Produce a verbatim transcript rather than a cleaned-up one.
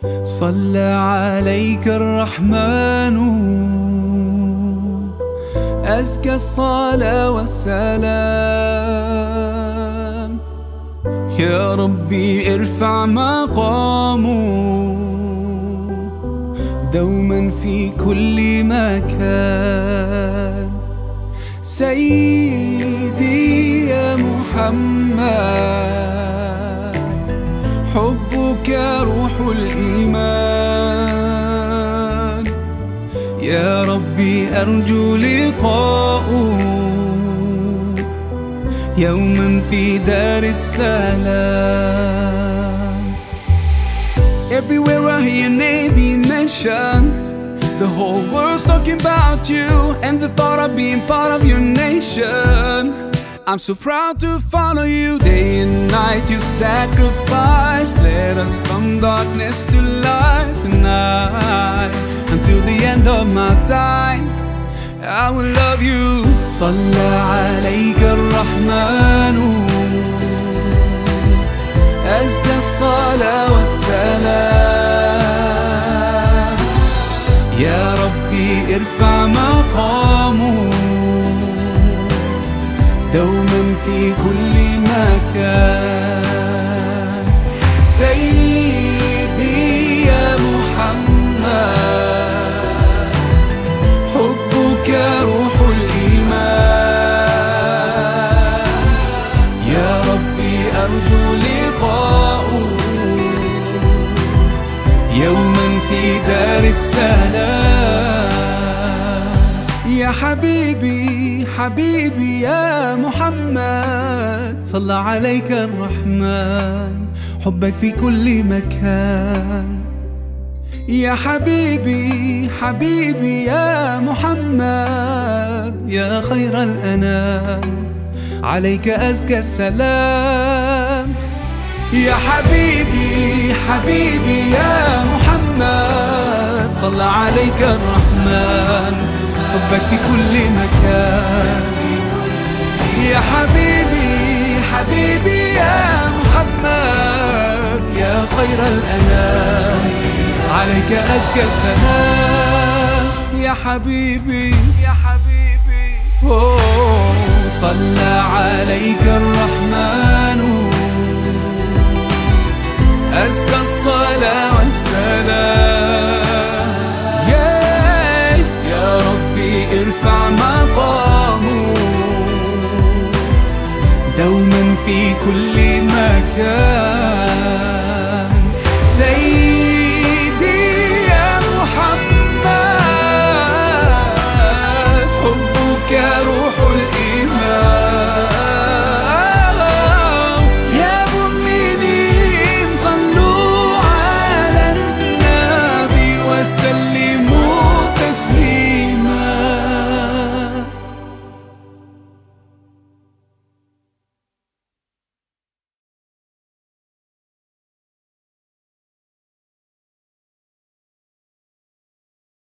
صلى عليك الرحمن أزكى الصلاة والسلام. يا ربي ارفع مقامه دوما في كل مكان. سيدي يا محمد حبك روح الإيمان. يا ربي أرجو لقاءه يوما في دار السلام. Everywhere I hear your name be mentioned, the whole world's talking about you and the thought of being part of your nation. I'm so proud to follow you. Day and night you sacrifice, led us from darkness to light tonight. Until the end of my time I will love you. صلى عليك الرحمن أزكى الصلاة والسلام. يا ربي ارفع مقامه دوما في كل مكان. سيدي يا محمد حبك روح الإيمان. يا ربي أرجو لقاءه يوما في دار السلام. يا حبيبي حبيبي يا محمد صلى عليك الرحمن حبك في كل مكان. يا حبيبي حبيبي يا محمد يا خير الأنام عليك أزكى السلام. يا حبيبي حبيبي يا محمد صلى عليك الرحمن حبك في كل مكان. يا حبيبي حبيبي يا محمد يا خير الأنام عليك أزكى السلام. يا حبيبي يا حبيبي أوه صلى عليك الرحمن أزكى الصلاة والسلام. يا يا ربي ارفع مقامه دوما في كل مكان.